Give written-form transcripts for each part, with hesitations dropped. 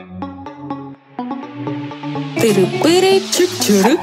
Тыры-пыры, чик-чиры.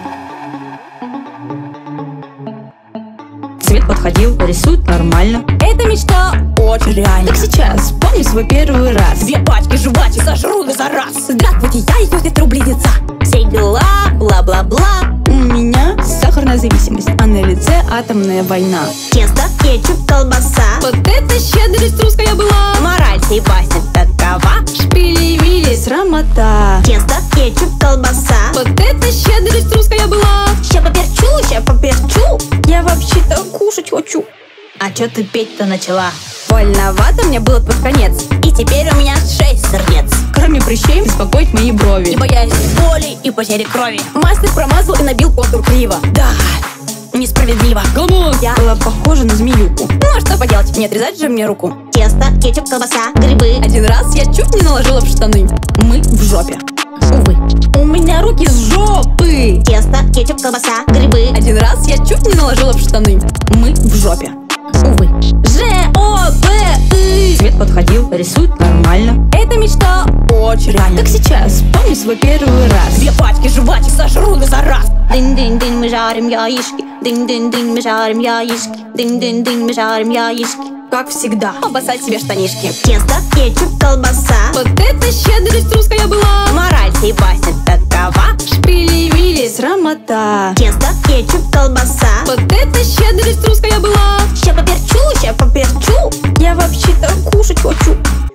Цвет подходил, рисует нормально. Эта мечта очень реальна. Как сейчас, помню свой первый раз. 2 пачки жвачек сожру за раз. Здравствуйте, я ее ветрублица. Все дела, бла-бла-бла. У меня сахарная зависимость, а на лице атомная война. Тесто, кетчуп, колбаса. Вот это щедрость русская была. Мораль сей басни такова. Шпили-вили, срамота. Тесто, кетчуп, колбаса. Вот это щедрость русская была. Ща поперчу. Я вообще-то кушать хочу. А чё ты петь-то начала? Больновато мне было под конец. И теперь у меня 6 сердец. Кроме прыщей беспокоить мои брови. Не боясь боли и потери крови. Мастер промазал и набил контур криво. Да, несправедливо. Я была похожа на змеюку. Ну а что поделать, не отрезать же мне руку. Тесто, кетчуп, колбаса, грибы. Один раз я чуть не наложила в штаны. Мы в жопе. Увы. У меня руки с жопы. Тесто, кетчуп, колбаса, грибы. Один раз я чуть не наложила в штаны. Мы в жопе. Увы. Ж-О-П-И. Цвет подходил, рисует нормально. Эта мечта очень реальна. Как сейчас, помню свой первый раз. 2 пачки жвачек сожру за раз. Дынь-дынь-дынь, мы жарим яички. Дынь-дынь-дынь, мы жарим яички. Дынь-дынь-дынь, мы жарим яички. Как всегда, Обоссать себе штанишки. Тесто, кетчуп, колбаса. вот это щедрость русская была. Мораль сей басни такова. Шпили-вили, срамота. Тесто, кетчуп, колбаса. Вот это щедрость русская была. Ща поперчу. Я вообще-то кушать хочу.